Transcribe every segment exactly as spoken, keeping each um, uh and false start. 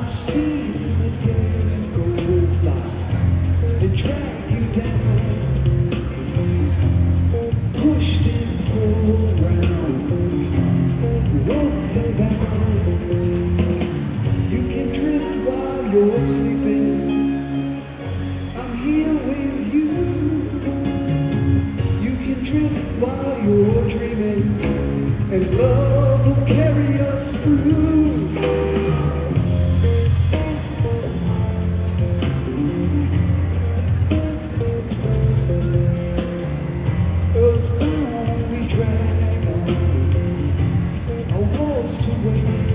I've seen the day go by and drag you down, pushed and pulled round, roped and bound. You can drift while you're sleeping. I'm here with you. You can drift while you're dreaming, and love will carry us through. Earthbound we drag on, our walls to wait.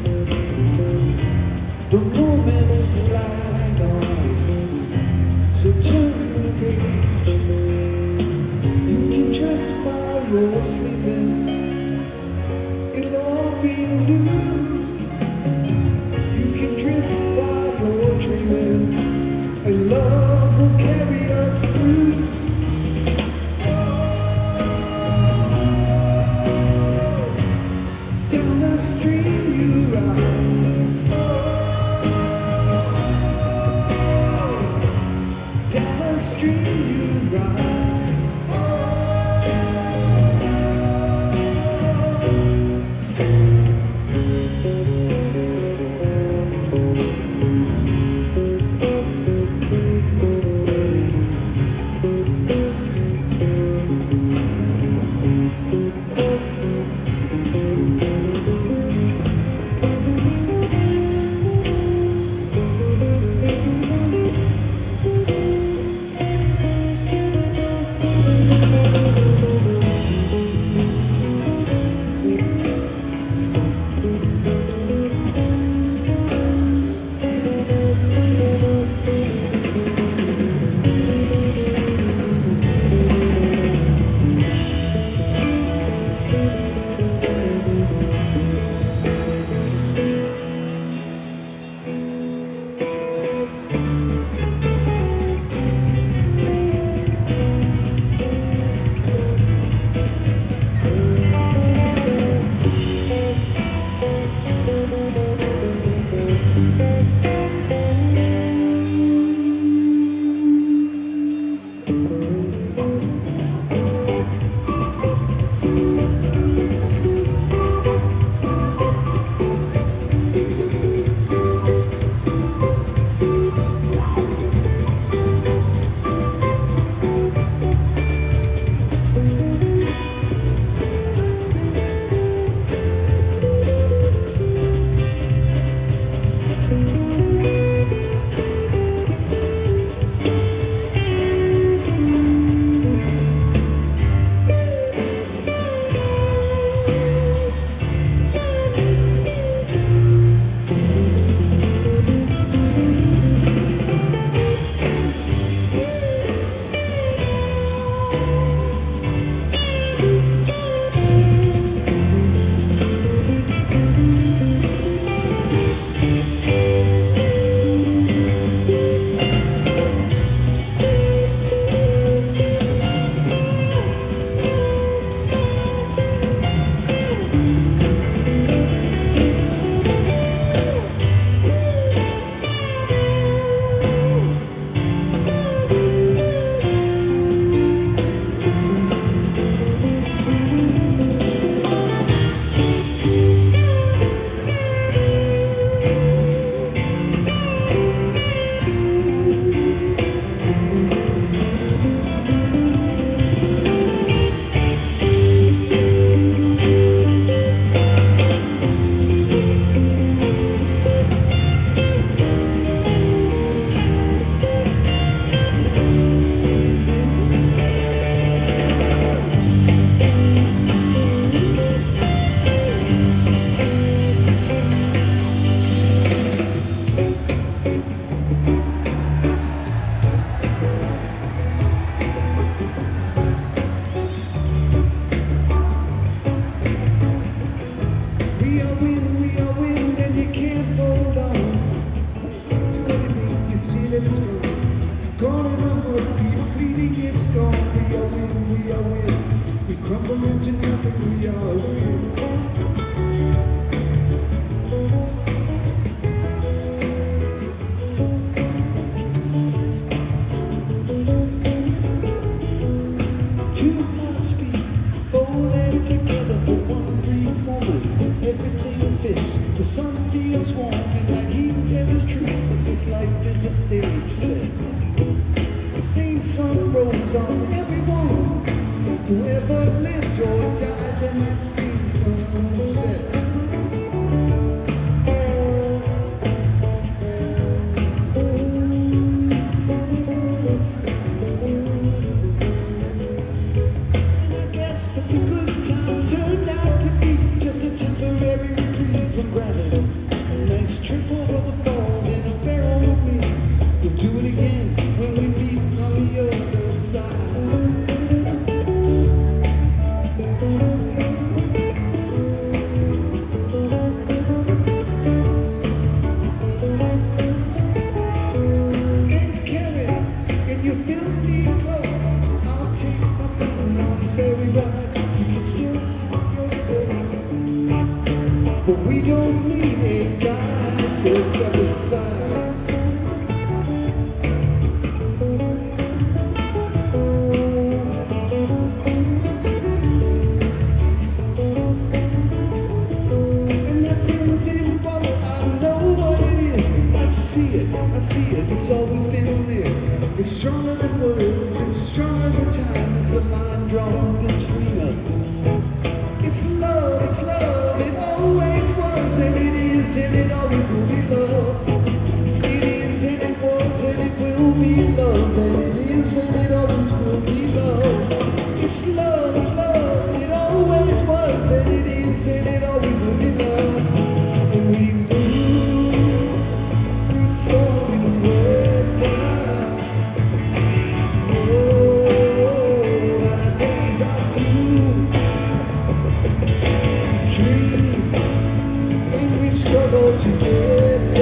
The moments slide on, so turn the page. You can drift while you're sleeping. It'll all feel new. You can drift while you're dreaming, and love will carry us through. Down the street you ride, down the street you ride. Oh, feels warm and that heat is true, but this life is a stage set. The same sun rolls on everyone, whoever lived or died in that same sunset. And I guess that the good times turned out to be just a temporary reprieve from gravity. A nice trip over the falls in a barrel with me. We'll do it again when we meet on the other side. And carry in your filthy clothes, I'll take my friend on his ferry ride. You can still have your own, but we don't need a guy, so step aside. And that thin, thin bubble, I know what it is. I see it, I see it, it's always been there. It's stronger than words, it's stronger than time. It's the line drawn between us. It's love, it's love, it always was, and it is, and it always will be love. It is, and it was, and it will be love, and it is, and it always will be love. It's love, it's love, it always was, and it is, and it always will be love. And we move through storm and weather. Oh, and our days are through. Dream, and we struggle together.